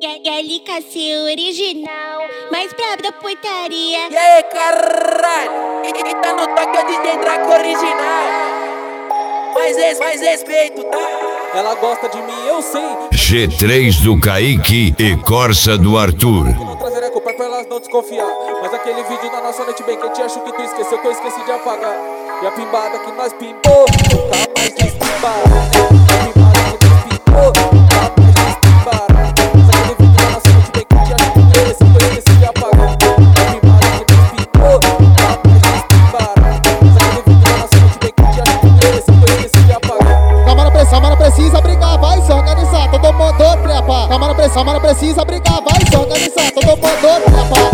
Galicácio original, mais brabo da putaria. E aí, caralho? E tá no toque é DJ Draco original. Mais respeito, tá? Ela gosta de mim, eu sei. G3 do Kaique e Corsa do Arthur. Não trazer a culpa pra elas não desconfiar. Mas aquele vídeo da nossa noite bem quente, acho que tu esqueceu que eu esqueci de apagar. E a pimbada que nós pimbou, nunca mais despimbara. A pimbada que nós pimbou, nunca mais despimbara. Mas aquele vídeo da nossa noite bem quente, acho que tu esqueceu que eu esqueci de apagar. A pimbada que nós pimbou, nunca mais despimbara. Mas aquele vídeo da nossa noite bem quente, acho que tu esqueceu que eu esqueci de apagar. Calma, não precisa brigar, vai se organizar, todo mundo trepa. Calma, não precisa brigar, vai se organizar, todo mundo trepa.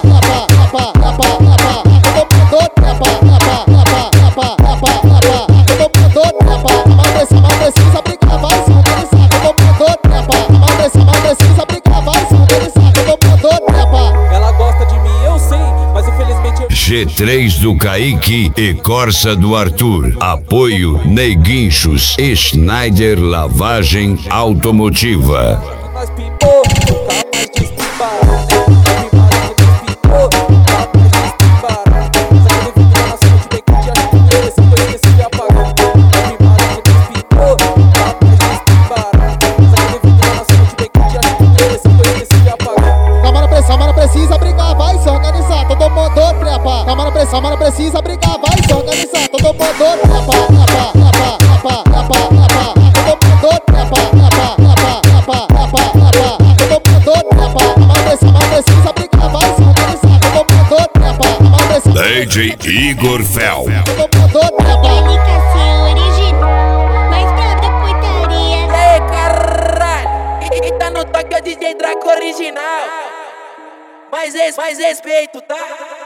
G3 do Kaique e Corsa do Arthur. Apoio Neguinchos e Schneider Lavagem Automotiva. Nós pimbou, nunca mais despimbara. A pimbada que nós pimbou, nunca mais despimbara. Mas aquele vídeo da nossa noite bem quente, acho que tu esqueceu que eu esqueci de apagar. A pimbada que nós pimbou, nunca mais despimbara. Mas aquele vídeo da nossa noite bem quente, acho que tu esqueceu que eu esqueci de apagar. Calma, não precisa brigar, vai se organizar, todo mundo trepa. Calma, não precisa brigar, vai se organizar, todo mundo trepa. DJ Igor Fel. Galicácio original, mais brabo da putaria. E aí, caralho? E tá no toque é DJ Draco original. Mais respeito, tá?